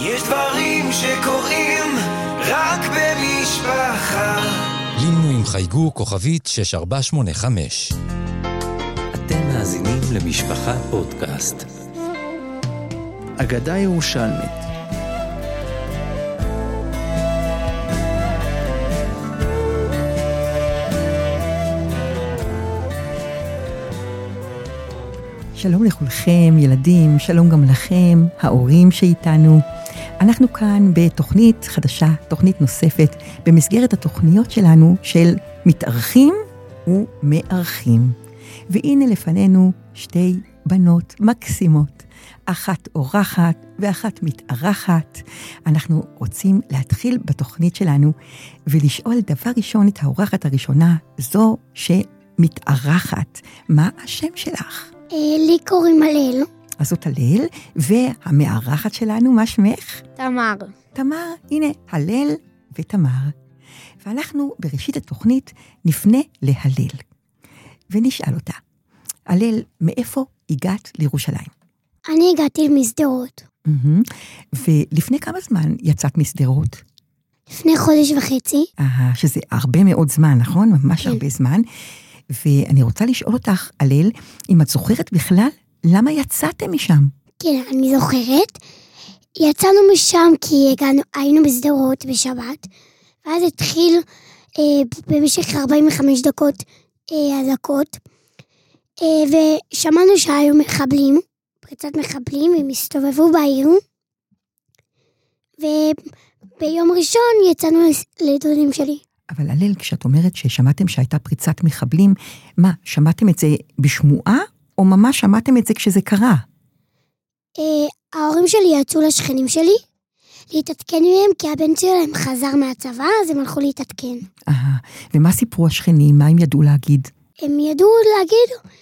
יש דברים שקורים רק במשפחה. לינו עם חייגו כוכבית 6485. אתם מאזינים למשפחה פודקאסט. אגדה ירושלמית. שלום לכולכם, ילדים, שלום גם לכם, ההורים שאיתנו. אנחנו כאן בתוכנית חדשה, תוכנית נוספת, במסגרת התוכניות שלנו של מתארחים ומארחים. והנה לפנינו שתי בנות מקסימות, אחת אורחת ואחת מתארחת. אנחנו רוצים להתחיל בתוכנית שלנו ולשאול דבר ראשון את האורחת הראשונה, זו שמתארחת. מה השם שלך? לי קוראים הלל. אז זאת הלל, והמארחת שלנו, מה שמך? תמר. תמר, הנה, הלל ותמר. ואנחנו בראשית התוכנית נפנה להלל, ונשאל אותה, הלל, מאיפה הגעת לירושלים? אני הגעתי משדרות. ולפני כמה זמן יצאת משדרות? לפני חודש וחצי. שזה הרבה מאוד זמן, נכון? ממש הרבה זמן. ואני רוצה לשאול אותך, הלל, אם את זוכרת בכלל, למה יצאתם משם? כן, אני זוכרת. יצאנו משם כי היינו בשדרות בשבת, ואז התחיל במשך 45 דקות אזעקות, ושמענו שהיו מחבלים, פריצת מחבלים, הם הסתובבו בעיר, וביום ראשון יצאנו לדודים שלי. אבל הלל, כשאת אומרת ששמעתם שהייתה פריצת מחבלים, מה, שמעתם את זה בשמועה, או ממש שמעתם את זה כשזה קרה? ההורים שלי יצאו לשכנים שלי, להתעדכן מהם, כי הבן שלהם חזר מהצבא, אז הם הלכו להתעדכן. ומה סיפרו השכנים? מה הם ידעו להגיד? הם ידעו להגיד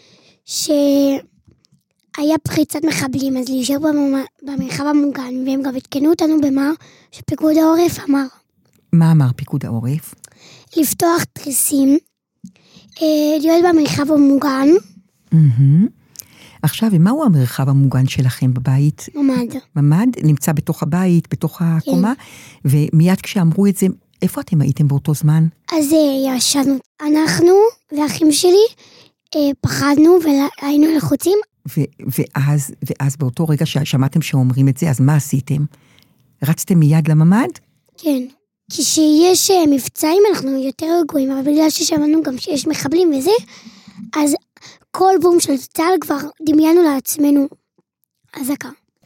שהיה פריצת מחבלים, אז להישאר במרחב המוגן, והם גם התקנו אותנו במה שפיקוד העורף אמר. מה אמר פיקוד העורף? לפתוח תריסים, להיות במרחב המוגן. עכשיו, ומהו המרחב המוגן שלכם בבית? ממד. ממד? נמצא בתוך הבית, בתוך הקומה? כן. ומיד כשאמרו את זה, איפה אתם הייתם באותו זמן? אז ישנו. אנחנו ואחים שלי פחדנו והיינו לחוצים. ואז באותו רגע ששמעתם שאומרים את זה, אז מה עשיתם? רצתם מיד לממד? כן. כשיש מבצעים אנחנו יותר רגועים, אבל בגלל ששמענו גם שיש מחבלים וזה, אז כל בום של צה"ל כבר דמיינו לעצמנו אזעקה.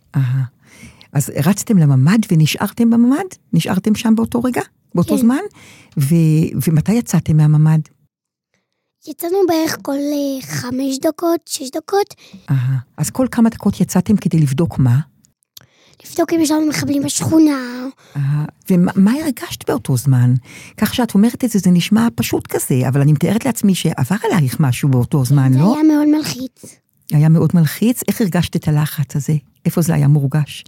אז רצתם לממד ונשארתם בממד? נשארתם שם באותו רגע? באותו זמן? ומתי יצאתם מהממד? יצאנו בערך כל 5 דקות, 6 דקות. אז כל כמה דקות יצאתם כדי לבדוק מה? לבדוק אם יש לנו מחבלים בשכונה. ומה הרגשת באותו זמן? כך שאת אומרת את זה, זה נשמע פשוט כזה, אבל אני מתארת לעצמי שעבר עלייך משהו באותו זמן, לא? זה היה מאוד מלחיץ. היה מאוד מלחיץ? איך הרגשת את הלחץ הזה? איפה זה היה מורגש?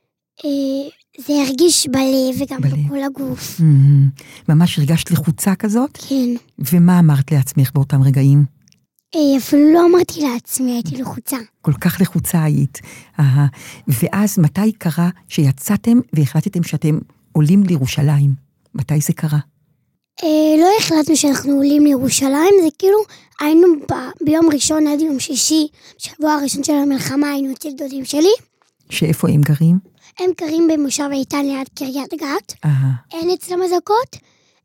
זה הרגיש בלב וגם בכל הגוף. ממש הרגשת לחוצה כזאת? כן. ומה אמרת לעצמך באותם רגעים? אפילו לא אמרתי לעצמי, הייתי לחוצה. כל כך לחוצה היית. ואז מתי קרה שיצאתם והחלטתם שאתם עולים לירושלים? מתי זה קרה? לא החלטנו שאנחנו עולים לירושלים, זה כאילו היינו ביום ראשון עד יום שישי, בשבוע הראשון של המלחמה היינו אצל דודים שלי. שאיפה הם גרים? הם גרים במושב איתן ליד קריית גת. אין אצלם אזעקות.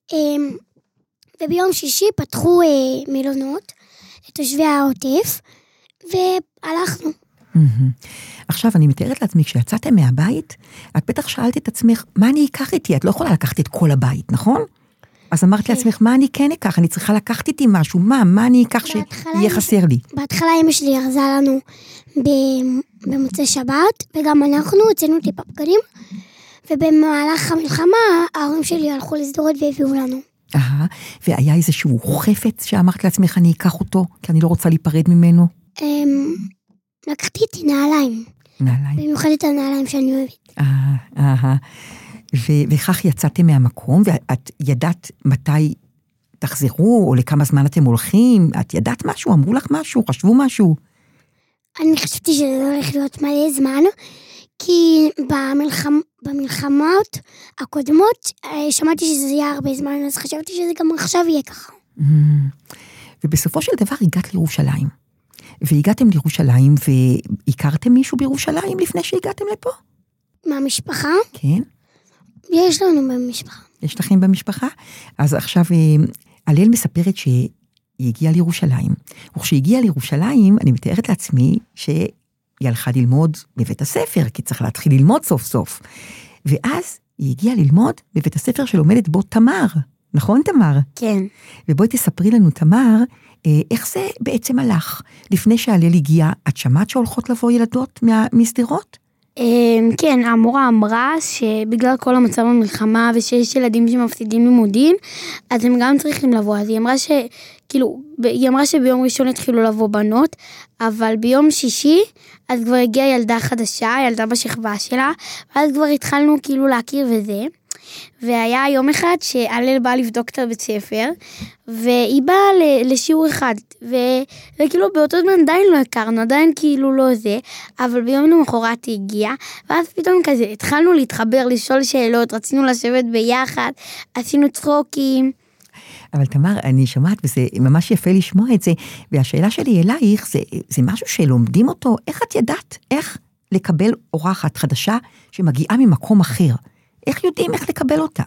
וביום שישי פתחו מלונות לתושבי העוטף, והלכנו. עכשיו, אני מתארת לעצמי, כשיצאתם מהבית, את בטח שאלת את עצמך, מה אני אקח איתי? את לא יכולה לקחת את כל הבית, נכון? אז אמרת לעצמך, מה אני כן אקח? אני צריכה לקחת איתי משהו, מה אני אקח שיהיה חסר לי? בהתחלה אמא שלי ארזה לנו במוצאי שבת, וגם אנחנו הוצאנו טיפה בגדים, ובמהלך המלחמה, ההורים שלי הלכו לשדרות והביאו לנו. והיה איזשהו חפץ שאמרת לעצמך, אני אקח אותו, כי אני לא רוצה להיפרד ממנו? לקחתי איתי נעליים. נעליים? במיוחד את הנעליים שאני אוהבת. וכך יצאתם מהמקום, ואת ידעת מתי תחזרו, או לכמה זמן אתם הולכים? את ידעת משהו? אמרו לך משהו? חשבו משהו? אני חשבתי שזה הולך להיות מלא זמן, כי במלחמות הקודמות, שמעתי שזה יהיה הרבה זמן, אז חשבתי שזה גם עכשיו יהיה ככה. ובסופו של דבר הגעת לירושלים. והגעתם לירושלים, והכרתם מישהו בירושלים לפני שהגעתם לפה? מהמשפחה? כן. יש לנו במשפחה. יש לכם במשפחה? אז עכשיו, הלל מספרת שהיא הגיעה לירושלים. וכשהיא הגיעה לירושלים, אני מתארת לעצמי שהיא הלכה ללמוד בבית הספר, כי צריך להתחיל ללמוד סוף סוף. ואז היא הגיעה ללמוד בבית הספר שלומדת בו תמר. נכון, תמר? כן. ובואי תספרי לנו, תמר, איך זה בעצם הלך? לפני שהלל הגיע, את שמעת שהולכות לבוא ילדות משדרות? כן, המורה אמרה שבגלל כל המצב במלחמה ושיש ילדים שמפסידים לימודים, אז הם גם צריכים לבוא. אז היא אמרה שביום ראשון התחילו לבוא בנות, אבל ביום שישי, אז כבר הגיעה ילדה חדשה, ילדה בשכבה שלה, ואז כבר התחלנו להכיר וזה. והיה יום אחד שהלל בא לבדוק את הבית ספר, והיא באה לשיעור אחד, וכאילו באותו זמן עדיין לא הכרנו, עדיין לא זה, אבל ביום למחרת היא הגיעה, ואז פתאום כזה התחלנו להתחבר, לשאול שאלות, רצינו לשבת ביחד, עשינו צחוקים. אבל תמר, אני שומעת, וזה ממש יפה לשמוע את זה, והשאלה שלי אלייך, זה משהו שלומדים אותו, איך את ידעת? איך לקבל אורחת חדשה שמגיעה ממקום אחר? איך יודעים איך לקבל אותה?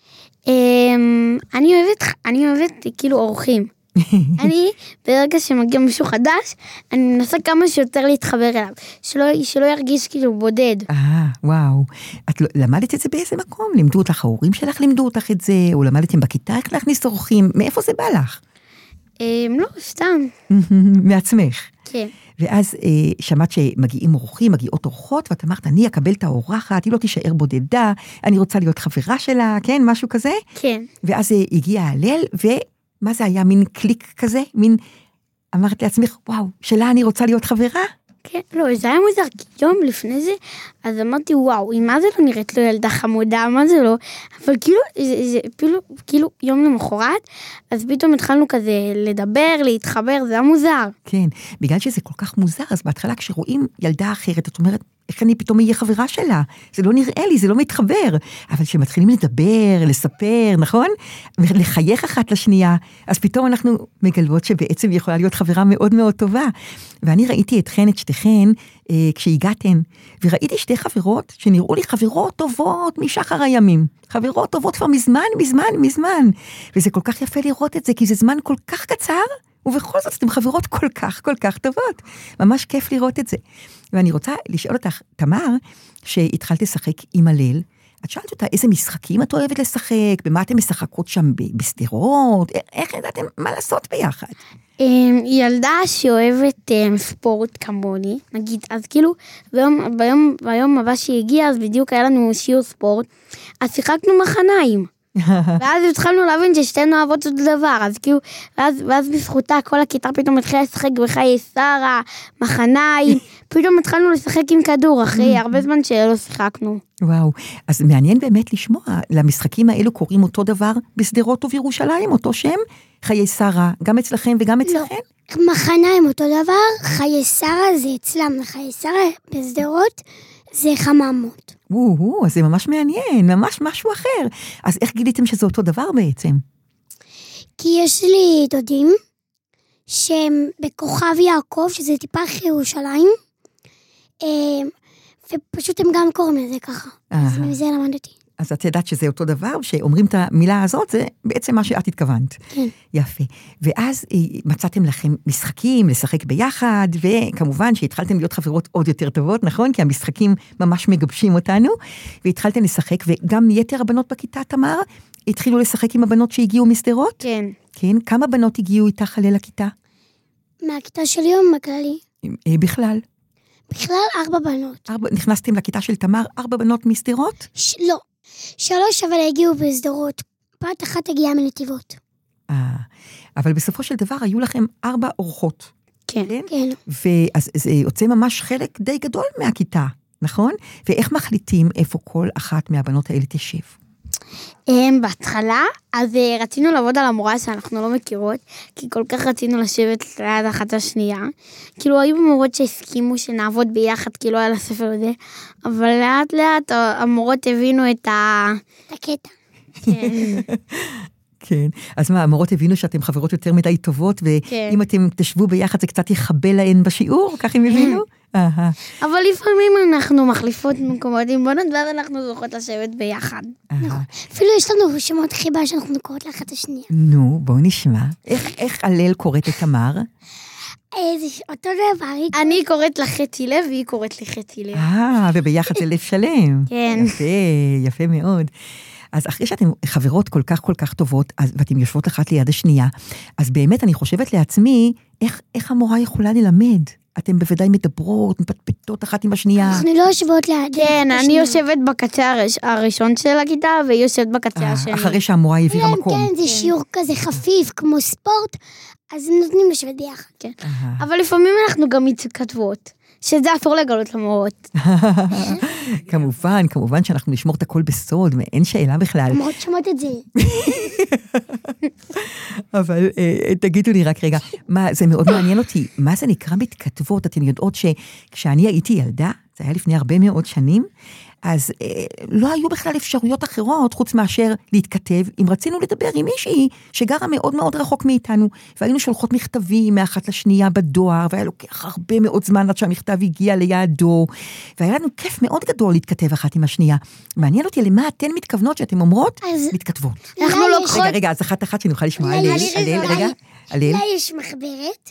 אני אוהבת אורחים. אני, ברגע שמגיע משהו חדש, אני מנסה כמה שיותר להתחבר אליו, שלא ירגיש בודד. וואו. את למדת את זה באיזה מקום? לימדו אותך, ההורים שלך לימדו אותך את זה, או למדתם בכיתה איך להכניס אורחים? מאיפה זה בא לך? לא, סתם. מעצמך. כן. ואז שמעת שמגיעים אורחים, מגיעות אורחות, ואת אמרת, אני אקבל את האורחת, היא לא תישאר בודדה, אני רוצה להיות חברה שלה, כן, משהו כזה? כן. ואז הגיע הלל, ומה זה היה, מין קליק כזה? אמרת לעצמך, וואו, שלה אני רוצה להיות חברה? כן, לא, זה היה מוזר, כי יום לפני זה, אז אמרתי, וואו, מה זה לא נראית לו ילדה חמודה, מה זה לא? אבל כאילו יום למחרת, אז פתאום התחלנו כזה לדבר, להתחבר, זה היה מוזר. כן, בגלל שזה כל כך מוזר, אז בהתחלה כשרואים ילדה אחרת, את אומרת, איך אני פתאום אהיה חברה שלה? זה לא נראה לי, זה לא מתחבר. אבל כשמתחילים לדבר, לספר, נכון? לחייך אחת לשנייה, אז פתאום אנחנו מגלבות שבעצם יכולה להיות חברה מאוד מאוד טובה. ואני ראיתי אתכן, את שתיכן, כשהגעתן, וראיתי שתי חברות שנראו לי חברות טובות משחר הימים. חברות טובות כבר מזמן. וזה כל כך יפה לראות את זה, כי זה זמן כל כך קצר, ובכל זאת אתם חברות כל כך טובות. ממש כיף לראות את זה. ואני רוצה לשאול אותך, תמר, שהתחלת לשחק עם הלל, את שאלת אותה איזה משחקים את אוהבת לשחק, במה אתם משחקות שם בסדרות, איך ידעתם מה לעשות ביחד? ילדה שאוהבת ספורט כמוני, נגיד, אז ביום הבא שהיא הגיעה, אז בדיוק היה לנו שיעור ספורט, אז שיחקנו מחניים. ואז התחלנו להבין ששתינו אוהבות אותו דבר, ואז בזכותה כל הכיתה פתאום התחילה לשחק בחיי שרה, מחניים, פתאום התחלנו לשחק עם כדור, אחרי הרבה זמן שלא שיחקנו. וואו, אז מעניין באמת לשמוע, למשחקים האלו קוראים אותו דבר בסדרות ובירושלים, אותו שם, חיי שרה, גם אצלכם וגם אצלכם? לא, מחניים אותו דבר, חיי שרה זה אצלם, חיי שרה בסדרות זה חממות. אז זה ממש מעניין, ממש משהו אחר. אז איך גיליתם שזה אותו דבר בעצם? כי יש לי דודים שהם בכוכב יעקב, שזה טיפה אחרי ירושלים, ופשוט הם גם קוראים לזה ככה. אז מזה למדתי. אז את ידעת שזה אותו דבר, שאומרים את המילה הזאת, זה בעצם מה שאת התכוונת. כן. יפה. ואז מצאתם לכם משחקים, לשחק ביחד, וכמובן שהתחלתם להיות חברות עוד יותר טובות, נכון? כי המשחקים ממש מגבשים אותנו, והתחלתם לשחק, וגם יתר הבנות בכיתה, תמר, התחילו לשחק עם הבנות שהגיעו משדרות? כן. כן? כמה בנות הגיעו איתך עלה לכיתה? מהכיתה שלי או מהכללי? בכלל. בכלל 4 בנות. נכנסתם לכיתה של תמר, 4 בנות משדרות? לא. 3 אבל הגיעו בסדרות. בת אחת הגיעה מנתיבות. אבל בסופו של דבר היו לכם 4 אורחות. כן. כן. ואז זה יוצא ממש חלק די גדול מהכיתה, נכון? ואיך מחליטים איפה כל אחת מהבנות האלה תשב? בהתחלה, אז רצינו לעבוד על המורה שאנחנו לא מכירות, כי כל כך רצינו לשבת ליד אחת השנייה. כאילו, היו מורות שהסכימו שנעבוד ביחד, כאילו על הספר הזה, אבל לאט לאט המורות הבינו את הקטע. כן. כן, אז מה, המורות הבינו שאתם חברות יותר מדי טובות, ואם אתם תשבו ביחד זה קצת יחבל להן בשיעור, כך הם הבינו? אבל לפעמים אנחנו מחליפות מקומות עם בונות, ואז אנחנו זוכות לשבת ביחד. אפילו יש לנו שמות חיבה שאנחנו קוראות לאחת השנייה. נו, בואו נשמע. איך הלל קוראת את תמר? זה אותו דבר. אני קוראת לה חצי לב, והיא קוראת לי חצי לב. וביחד זה לב שלם. כן. יפה, יפה מאוד. אז אחרי שאתן חברות כל כך טובות, ואתן יושבות אחת ליד השנייה, אז באמת אני חושבת לעצמי, איך המורה יכולה ללמד? אתן בוודאי מדברות, מפטפטות אחת עם השנייה. אנחנו לא יושבות ליד. כן, אני יושבת בקצה הראשון של הכיתה, והיא יושבת בקצה השני. אחרי שהמורה העבירה מקום. כן, זה שיעור כזה חפיף, כמו ספורט, אז נותנים לשבת ביחד. כן. אבל לפעמים אנחנו גם מתכתבות, שזה אסור לגלות למורות. כמובן שאנחנו נשמור את הכל בסוד, ואין שאלה בכלל. המורות שמות את זה. אבל תגידו לי רק רגע, זה מאוד מעניין אותי, מה זה נקרא מתכתבות? אתן יודעות שכשאני הייתי ילדה, זה היה לפני הרבה מאוד שנים, אז לא היו בכלל אפשרויות אחרות, חוץ מאשר להתכתב, אם רצינו לדבר עם מישהי שגרה מאוד מאוד רחוק מאיתנו, והיינו שולחות מכתבים מאחת לשנייה בדואר, והיה לוקח הרבה מאוד זמן עד שהמכתב הגיע ליעדו, והיה לנו כיף מאוד גדול להתכתב אחת עם השנייה. מעניין אותי למה אתן מתכוונות שאתן אומרות? מתכתבות. אנחנו לוקחות... רגע, אז אחת שנוכל לשמוע הלל. לה יש מחברת,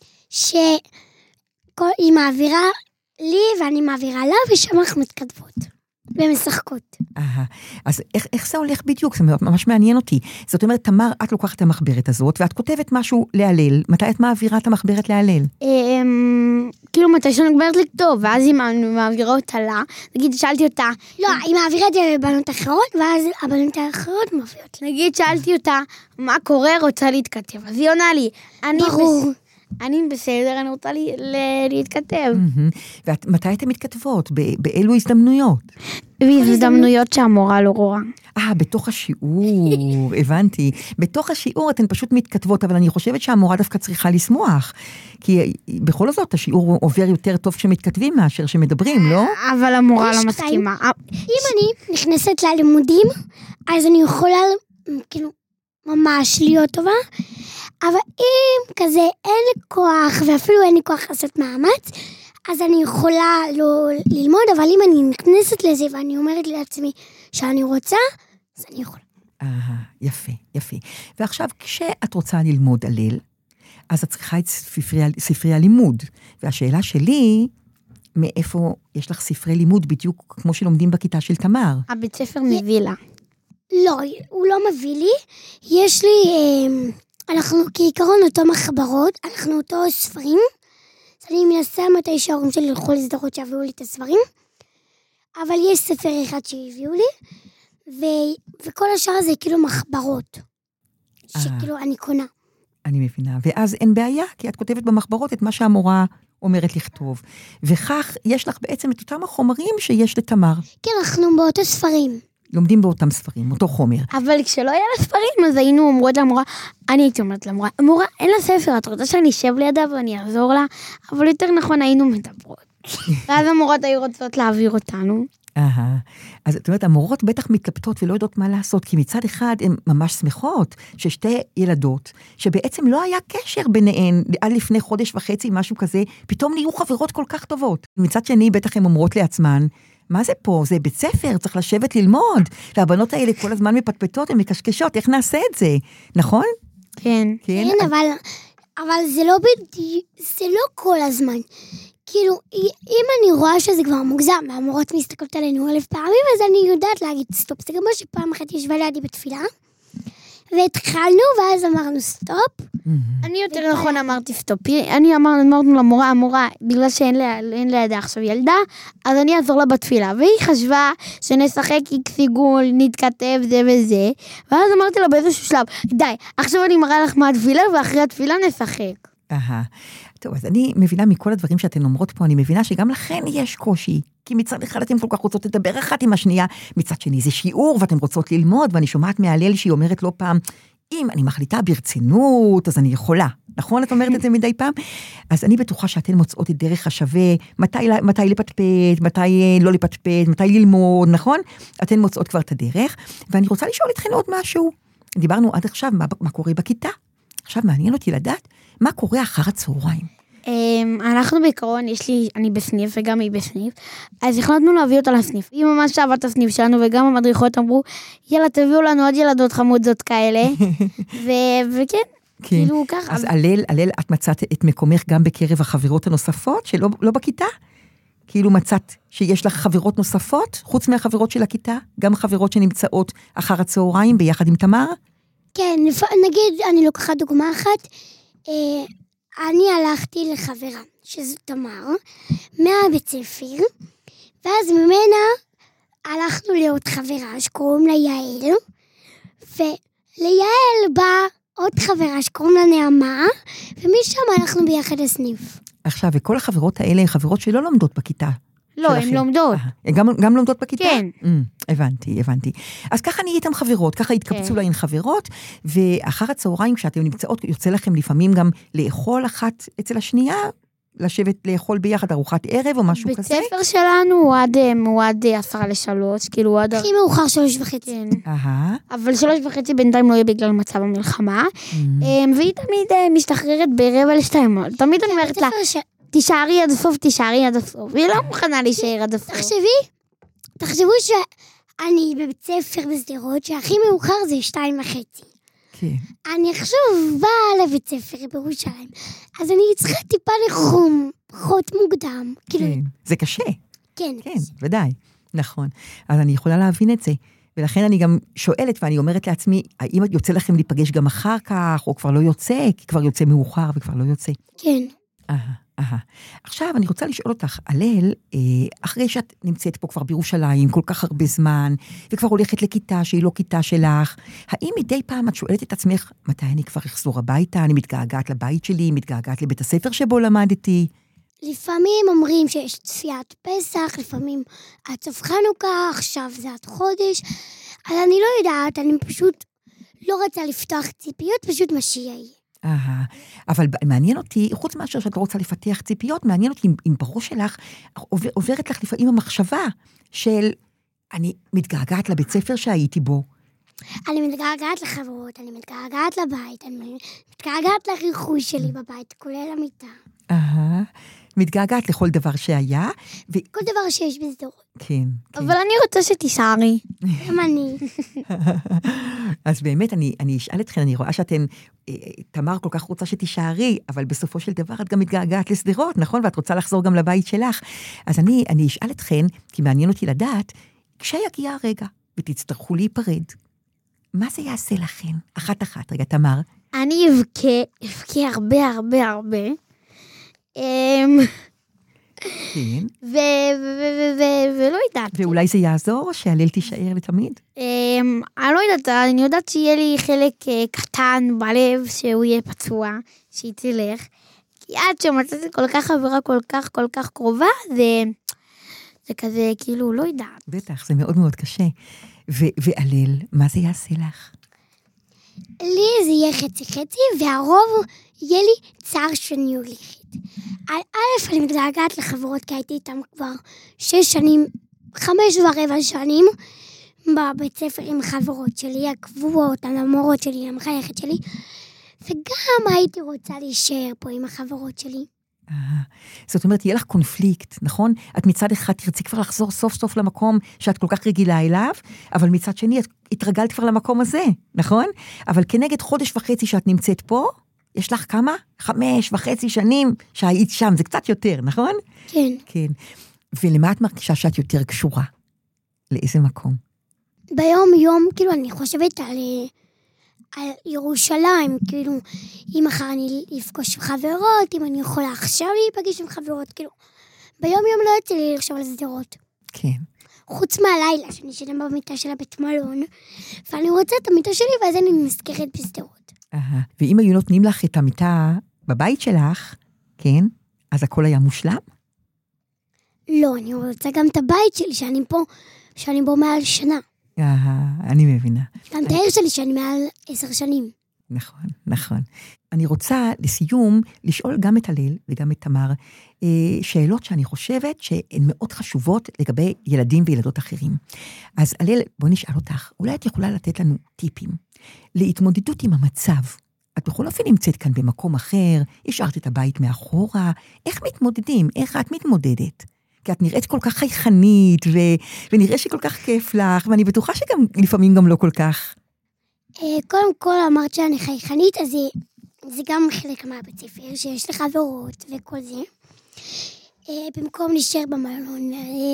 שהיא מעבירה לי ואני מעבירה לה, ושם אנחנו מתכתבות ומשחקות. אז איך זה הולך בדיוק? זה ממש מעניין אותי. זאת אומרת, תמר, את לוקחת את המחברת הזאת, ואת כותבת משהו להלל. מתי את מעבירה את המחברת להלל? כאילו מתי שאני גברת לכתוב, ואז היא מעבירה אותה לה, נגיד, שאלתי אותה... לא, היא מעבירה את זה לבנות אחרות, ואז הבנות האחרות מביאות. נגיד, שאלתי אותה, מה קורה, רוצה להתכתב, אז היא עונה לי, ברור. אני בסדר, אני רוצה להתכתב. ומתי אתן מתכתבות? באילו הזדמנויות? בהזדמנויות שהמורה לא רואה. בתוך השיעור, הבנתי. בתוך השיעור אתן פשוט מתכתבות, אבל אני חושבת שהמורה דווקא צריכה לשמוח. כי בכל זאת, השיעור עובר יותר טוב כשמתכתבים מאשר שמדברים, לא? אבל המורה לא מסכימה. אם אני נכנסת ללימודים, אז אני יכולה, כאילו, ממש להיות טובה, אבל אם כזה אין לי כוח, ואפילו אין לי כוח לעשות מאמץ, אז אני יכולה לא ללמוד, אבל אם אני נכנסת לזה ואני אומרת לעצמי שאני רוצה, אז אני יכולה. יפה, יפה. ועכשיו, כשאת רוצה ללמוד הלל, אז את צריכה את ספרי הלימוד. והשאלה שלי, מאיפה יש לך ספרי לימוד בדיוק כמו שלומדים בכיתה של תמר? הבית ספר מביא לה. לא, הוא לא מביא לי. יש לי, אנחנו כעיקרון אותו מחברות, אנחנו אותו ספרים, אז אני מנסה מתי שההורים שלי ילכו לסדרות שהביאו לי את הספרים, אבל יש ספר אחד שהביאו לי, וכל השאר זה כאילו מחברות, שכאילו אני קונה. אני מבינה, ואז אין בעיה, כי את כותבת במחברות את מה שהמורה אומרת לכתוב, וכך יש לך בעצם את אותם החומרים שיש לתמר. כן, אנחנו באותו ספרים. לומדים באותם ספרים, אותו חומר. אבל כשלא היה לה ספרים, אז היינו אומרות למורה, אני הייתי אומרת למורה, המורה, אין לה ספר, את רוצה שאני אשב לידה ואני אעזור לה? אבל יותר נכון, היינו מדברות. ואז המורות היו רוצות להעביר אותנו. אז זאת אומרת, המורות בטח מתלבטות ולא יודעות מה לעשות, כי מצד אחד הן ממש שמחות, ששתי ילדות, שבעצם לא היה קשר ביניהן, עד לפני חודש וחצי, משהו כזה, פתאום נהיו חברות כל כך טובות. מצד שני, בטח הן אומרות לעצמן, מה זה פה? זה בית ספר, צריך לשבת ללמוד. והבנות האלה כל הזמן מפטפטות, הן מקשקשות, איך נעשה את זה? נכון? כן. כן, אבל זה לא כל הזמן. כאילו, אם אני רואה שזה כבר מוגזם, והמורות מסתכלות עלינו 1000 פעמים, אז אני יודעת להגיד סטופ. זה גם מה שפעם אחת ישבה לידי בתפילה, והתחלנו, ואז אמרנו סטופ. אני יותר נכון אמרתי סטופ. אני אמרנו למורה, המורה, בגלל שאין לידה עכשיו ילדה, אז אני אעזור לה בתפילה. והיא חשבה שנשחק איקסיגול, נתכתב זה וזה, ואז אמרתי לה באיזשהו שלב, די, עכשיו אני מראה לך מה התפילה, ואחרי התפילה נשחק. טוב, אז אני מבינה מכל הדברים שאתן אומרות פה, אני מבינה שגם לכן יש קושי, כי מצד אחד אתן כל כך רוצות לדבר אחת עם השנייה, מצד שני זה שיעור ואתן רוצות ללמוד, ואני שומעת מהלל שהיא אומרת לא פעם, אם אני מחליטה ברצינות, אז אני יכולה. נכון? את אומרת את זה מדי פעם? אז אני בטוחה שאתן מוצאות את דרך השווה, מתי לפטפט, מתי לא לפטפט, מתי ללמוד, נכון? אתן מוצאות כבר את הדרך, ואני רוצה לשאול אתכן עוד משהו. דיברנו עד עכשיו מה קורה בכיתה. עכשיו מעניין אותי לדעת מה קורה אחר הצהריים. אנחנו בעיקרון, אני בסניף וגם היא בסניף, אז החלטנו להביא אותה לסניף. היא ממש אהבה את הסניף שלנו, וגם המדריכות אמרו, יאללה, תביאו לנו עוד ילדות חמודות כאלה, וכן, כאילו ככה. אז הלל, את מצאת את מקומך גם בקרב החברות הנוספות, שלא בכיתה? כאילו מצאת שיש לך חברות נוספות, חוץ מהחברות של הכיתה, גם חברות שנמצאות אחר הצהריים ביחד עם תמר? כן, נגיד, אני לוקחת דוגמה אחת, אני הלכתי לחברה, שזו תמר, מהבית ספר, ואז ממנה הלכנו לעוד חברה שקוראים לה יעל, וליעל באה עוד חברה שקוראים לה נעמה, ומשם הלכנו ביחד לסניף. עכשיו, וכל החברות האלה הן חברות שלא לומדות בכיתה. לא, הן לומדות. גם לומדות בכיתה? כן. הבנתי. אז ככה נהייתם חברות, ככה התקבצו להן חברות, ואחר הצהריים כשאתם נמצאות, יוצא לכם לפעמים גם לאכול אחת אצל השנייה, לשבת לאכול ביחד ארוחת ערב או משהו כזה? בית ספר שלנו הוא עד 2:50, כאילו עד... הכי מאוחר 3:30. כן. אבל 3:30 בינתיים לא יהיה בגלל מצב המלחמה, והיא תמיד משתחררת ב1:45. תמיד אני אומרת לה, תישארי עד הסוף, והיא לא מוכנה להישאר עד הסוף. תחשבו שאני בבית ספר בסדרות, שהכי מאוחר זה 2:30. כן. אני עכשיו באה לבית ספר בירושלים, אז אני צריכה טיפה לחום, פחות מוקדם. כן, זה קשה. כן. כן, ודאי, נכון. אז אני יכולה להבין את זה. ולכן אני גם שואלת, ואני אומרת לעצמי, האם יוצא לכם להיפגש גם אחר כך, או כבר לא יוצא, כי כבר יוצא מאוחר וכבר לא יוצא? כן. עכשיו אני רוצה לשאול אותך, הלל, אחרי שאת נמצאת פה כבר בירושלים כל כך הרבה זמן, וכבר הולכת לכיתה שהיא לא כיתה שלך, האם מדי פעם את שואלת את עצמך, מתי אני כבר אחזור הביתה, אני מתגעגעת לבית שלי, מתגעגעת לבית הספר שבו למדתי? לפעמים אומרים שיש צפיית פסח, לפעמים עד סוף חנוכה, עכשיו זה עד חודש, אז אני לא יודעת, אני פשוט לא רוצה לפתוח ציפיות, פשוט משיעי. אבל מעניין אותי, חוץ מאשר שאת לא רוצה לפתח ציפיות, מעניין אותי אם בראש שלך עוברת לך לפעמים המחשבה של אני מתגעגעת לבית ספר שהייתי בו. אני מתגעגעת לחברות, אני מתגעגעת לבית, אני מתגעגעת לריחוי שלי בבית, כולל המיטה. מתגעגעת לכל דבר שהיה. כל דבר שיש בסדרות. כן. אבל אני רוצה שתישארי. גם אני. אז באמת, אני אשאל אתכן, אני רואה שאתן, תמר כל כך רוצה שתישארי, אבל בסופו של דבר את גם מתגעגעת לסדרות, נכון? ואת רוצה לחזור גם לבית שלך. אז אני אשאל אתכן, כי מעניין אותי לדעת, כשיגיע הרגע ותצטרכו להיפרד, מה זה יעשה לכן? אחת. רגע, תמר. אני אבכה הרבה. כן. ולא יודעת. ואולי זה יעזור או שהלל תישאר לתמיד? אני לא יודעת, אני יודעת שיהיה לי חלק קטן בלב שהוא יהיה פצוע, שהיא תלך. כי עד שמצאתי כל כך חברה כל כך קרובה, זה כזה כאילו לא יודעת. בטח, זה מאוד מאוד קשה. והלל, מה זה יעשה לך? לי זה יהיה חצי, והרוב יהיה לי צער שאני הולכת. א', אני מתגעגעת לחברות, כי הייתי איתם כבר 6 שנים, 5.25 שנים, בבית ספר עם חברות שלי, הקבועות, המורות שלי, המחייכת שלי, וגם הייתי רוצה להישאר פה עם החברות שלי. זאת אומרת, יהיה לך קונפליקט, נכון? את מצד אחד תרצי כבר לחזור סוף סוף למקום שאת כל כך רגילה אליו, אבל מצד שני את התרגלת כבר למקום הזה, נכון? אבל כנגד 1.5 חודש שאת נמצאת פה, יש לך כמה? 5.5 שנים שהיית שם, זה קצת יותר, נכון? כן. כן. ולמה את מרגישה שאת יותר קשורה? לאיזה מקום? ביום, כאילו, אני חושבת על ירושלים, כאילו, אם מחר אני אפגוש עם חברות, אם אני יכולה עכשיו להיפגש עם חברות, כאילו, ביום לא יוצא לי לחשוב על סדרות. כן. חוץ מהלילה, שאני ישנה במיטה של הבית מלון, ואני רוצה את המיטה שלי, ואז אני נזכרת בסדרות. ואם היו נותנים לך את המיטה בבית שלך, כן? אז הכל היה מושלם? לא, אני רוצה גם את הבית שלי, שאני בו מעל שנה. אני מבינה. גם את העיר שלי, שאני מעל 10 שנים. נכון, נכון. אני רוצה לסיום לשאול גם את הלל וגם את תמר, שאלות שאני חושבת שהן מאוד חשובות לגבי ילדים וילדות אחרים. אז הלל, בוא נשאל אותך, אולי את יכולה לתת לנו טיפים להתמודדות עם המצב. את בכל אופן נמצאת כאן במקום אחר, השארת את הבית מאחורה, איך מתמודדים? איך את מתמודדת? כי את נראית כל כך חייכנית, ונראה שכל כך כיף לך, ואני בטוחה שגם לפעמים גם לא כל כך. קודם כל אמרת שאני חייכנית, אז זה גם חלק מהבית ספר, שיש לך חברות וכל זה. במקום להישאר במלון,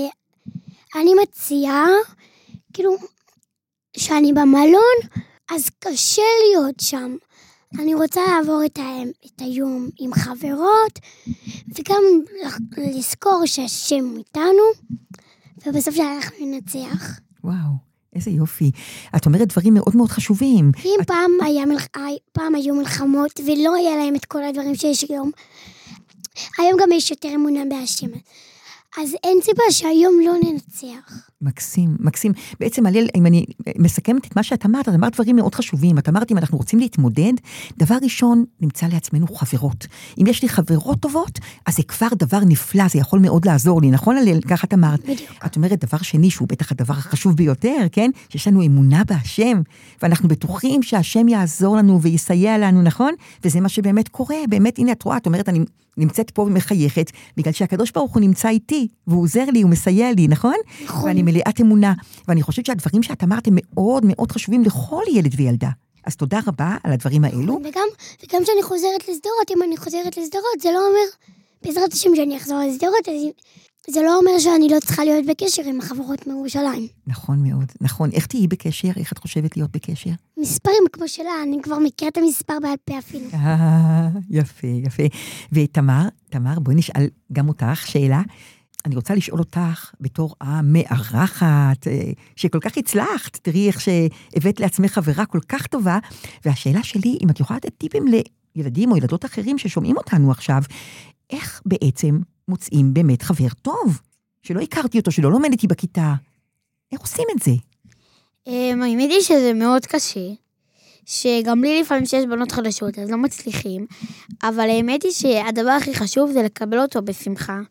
אני מציעה, כאילו, שאני במלון, אז קשה להיות שם. אני רוצה לעבור את היום עם חברות, וגם לזכור שהשם איתנו, ובסוף שאנחנו ננצח. וואו, איזה יופי. את אומרת דברים מאוד מאוד חשובים. אם פעם היו מלחמות, ולא היה להם את כל הדברים שיש היום, היום גם יש יותר אמונה בהשם. אז אין סיבה שהיום לא ננצח. מקסים, מקסים. בעצם, הלל, אם אני מסכמת את מה שאת אמרת, את אמרת דברים מאוד חשובים. את אמרת, אם אנחנו רוצים להתמודד, דבר ראשון, נמצא לעצמנו חברות. אם יש לי חברות טובות, אז זה כבר דבר נפלא, זה יכול מאוד לעזור לי, נכון, הלל? ככה את אמרת. בדיוק. את אומרת דבר שני, שהוא בטח הדבר החשוב ביותר, כן? שיש לנו אמונה בהשם, ואנחנו בטוחים שהשם יעזור לנו ויסייע לנו, נכון? וזה מה שבאמת קורה. באמת, הנה, את רואה, את אומרת, אני נמצאת פה ומחייכת, בגלל שהקדוש ברוך הוא נמצא איתי, והוא עוזר לי, הוא מסייע לי, נכון? נכון. ואני מלאת אמונה, ואני חושבת שהדברים שאת אמרת הם מאוד מאוד חשובים לכל ילד וילדה. אז תודה רבה על הדברים האלו. וגם שאני חוזרת לסדרות, אם אני חוזרת לסדרות, זה לא אומר, בעזרת השם שאני אחזור לסדרות, זה לא אומר שאני לא צריכה להיות בקשר עם החברות מירושלים. נכון מאוד, נכון. איך תהיי בקשר? איך את חושבת להיות בקשר? מספרים כמו שלה, אני כבר מכירה את המספר בעל פה אפילו. יפה, יפה. ותמר, בואי נשאל גם אותך שאלה. אני רוצה לשאול אותך בתור המארחת, שכל כך הצלחת, תראי איך שהבאת לעצמך חברה כל כך טובה, והשאלה שלי, אם את יכולה לתת טיפים לילדים או ילדות אחרים ששומעים אותנו עכשיו, איך בעצם מוצאים באמת חבר טוב, שלא הכרתי אותו, שלא לומד איתי בכיתה. איך עושים את זה? האמת היא שזה מאוד קשה, שגם לי לפעמים שיש בנות חדשות, אז לא מצליחים, אבל האמת היא שהדבר הכי חשוב זה לקבל אותו בשמחה.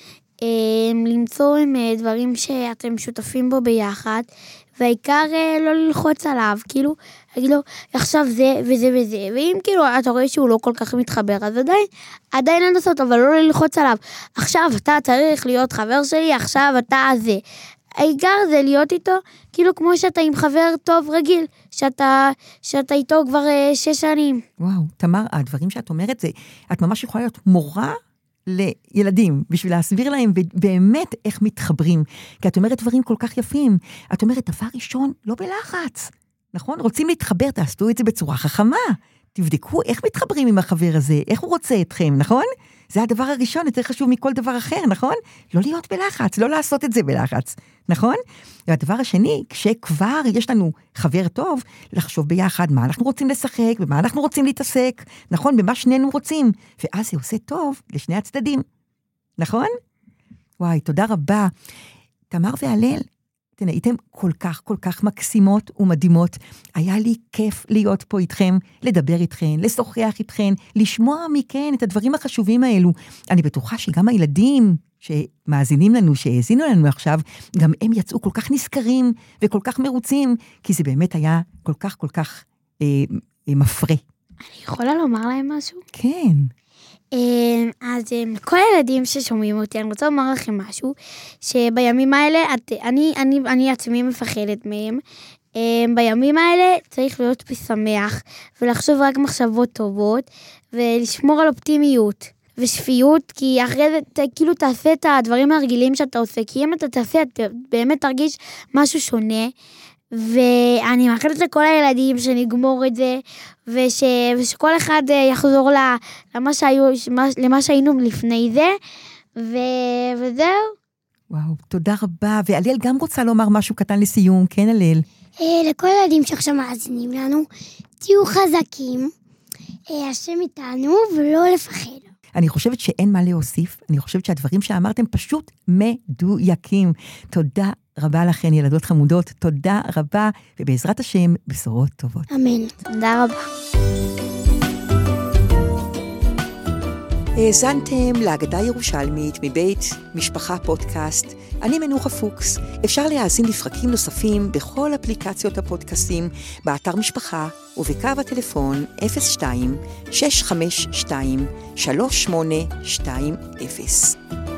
למצוא עם דברים שאתם שותפים בו ביחד, והעיקר לא ללחוץ עליו, כאילו, להגיד לו, עכשיו זה וזה וזה, ואם כאילו אתה רואה שהוא לא כל כך מתחבר, אז עדיין לנסות, אבל לא ללחוץ עליו. עכשיו אתה צריך להיות חבר שלי, עכשיו אתה זה. העיקר זה להיות איתו, כאילו כמו שאתה עם חבר טוב רגיל, שאתה איתו כבר 6 שנים. וואו, תמר, הדברים שאת אומרת זה, את ממש יכולה להיות מורה לילדים, בשביל להסביר להם באמת איך מתחברים, כי את אומרת דברים כל כך יפים, את אומרת דבר ראשון, לא בלחץ, נכון? רוצים להתחבר, תעשו את זה בצורה חכמה, תבדקו איך מתחברים עם החבר הזה, איך הוא רוצה אתכם, נכון? זה הדבר הראשון, יותר חשוב מכל דבר אחר, נכון? לא להיות בלחץ, לא לעשות את זה בלחץ, נכון? והדבר השני, כשכבר יש לנו חבר טוב, לחשוב ביחד מה אנחנו רוצים לשחק, במה אנחנו רוצים להתעסק, נכון? במה שנינו רוצים, ואז זה עושה טוב לשני הצדדים, נכון? וואי, תודה רבה. תמר והלל, אתן הייתם כל כך מקסימות ומדהימות. היה לי כיף להיות פה איתכם, לדבר איתכם, לשוחח איתכם, לשמוע מכן את הדברים החשובים האלו. אני בטוחה שגם הילדים שמאזינים לנו, שהאזינו לנו עכשיו, גם הם יצאו כל כך נזכרים וכל כך מרוצים, כי זה באמת היה כל כך מפרה. אני יכולה לומר להם משהו? כן. אז כל הילדים ששומעים אותי, אני רוצה לומר לכם משהו, שבימים האלה, אני עצמי מפחדת מהם, בימים האלה צריך להיות שמח, ולחשוב רק מחשבות טובות, ולשמור על אופטימיות ושפיות, כי אחרי זה כאילו תעשה את הדברים הרגילים שאתה עושה, כי אם אתה תעשה, אתה באמת תרגיש משהו שונה, ואני מאחלת לכל הילדים שנגמור את זה, ושכל אחד יחזור למה שהיינו לפני זה, וזהו. וואו, תודה רבה. והלל גם רוצה לומר משהו קטן לסיום, כן הלל? לכל הילדים שעכשיו מאזינים לנו, תהיו חזקים, השם איתנו ולא לפחד. אני חושבת שאין מה להוסיף, אני חושבת שהדברים שאמרתם פשוט מדויקים. תודה רבה לכן, ילדות חמודות, תודה רבה, ובעזרת השם, בשורות טובות. אמן. תודה רבה. האזנתם להגדה ירושלמית מבית משפחה פודקאסט. אני מנוחה פוקס. אפשר להאזין לפרקים נוספים בכל אפליקציות הפודקאסטים, באתר משפחה ובקו הטלפון 02-652-3820.